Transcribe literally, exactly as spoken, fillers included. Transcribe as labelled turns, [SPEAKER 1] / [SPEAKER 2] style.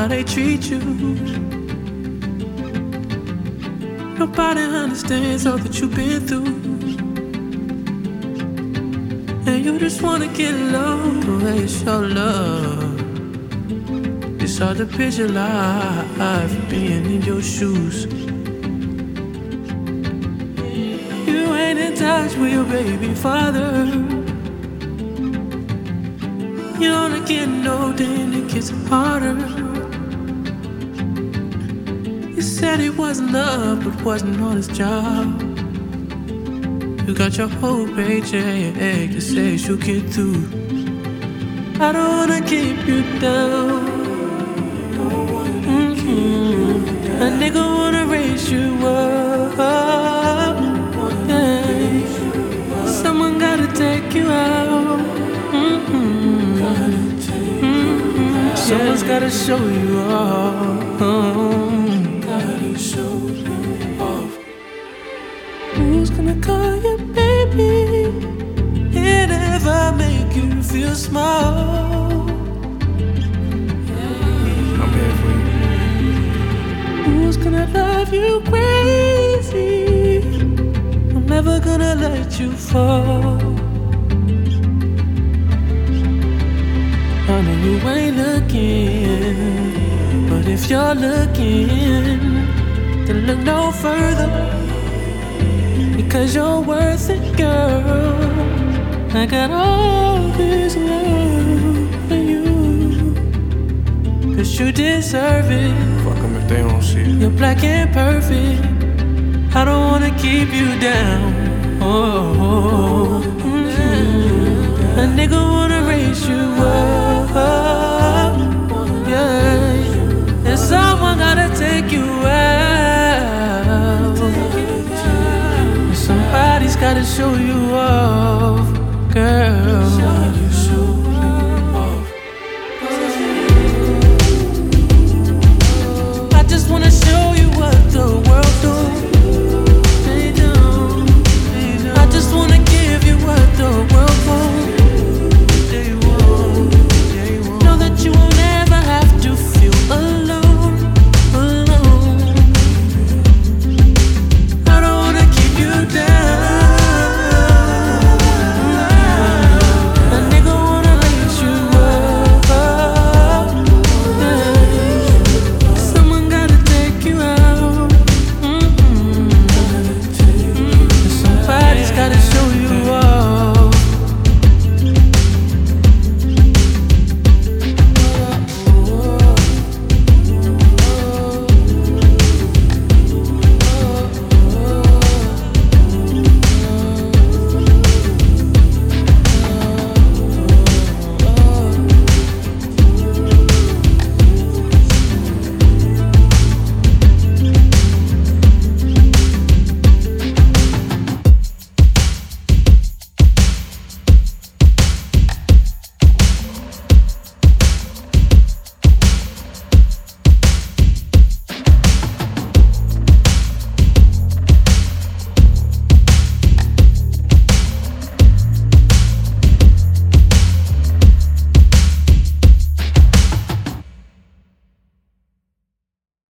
[SPEAKER 1] how they treat you. Nobody understands all that you've been through, and you just wanna get low. The way you show love, it's hard to picture life being in your shoes. You ain't in touch with your baby father. You're only getting older and it gets harder. You said it wasn't love, but wasn't on his job. You got your whole paycheck to say she'll get through. I don't wanna keep you down. Mm-hmm. A nigga wanna raise you up. Yeah. Someone gotta take you out. Mm-hmm. Mm-hmm. Someone's gotta show you off. Gotta show you off. Who's gonna call you baby? It ever make you feel small.
[SPEAKER 2] I'm here for you.
[SPEAKER 1] Who's gonna love you crazy? I'm never gonna let you fall. I know you ain't looking, but if you're looking, then look no further, because you're worth it, girl. I got all this love for you, cause you deserve it.
[SPEAKER 2] Fuck them if they don't see it.
[SPEAKER 1] You're black and perfect. I don't wanna keep you down. Oh, mm-hmm. A nigga wanna raise you up, yeah. And someone gotta take you out. And somebody's gotta show you off, girl.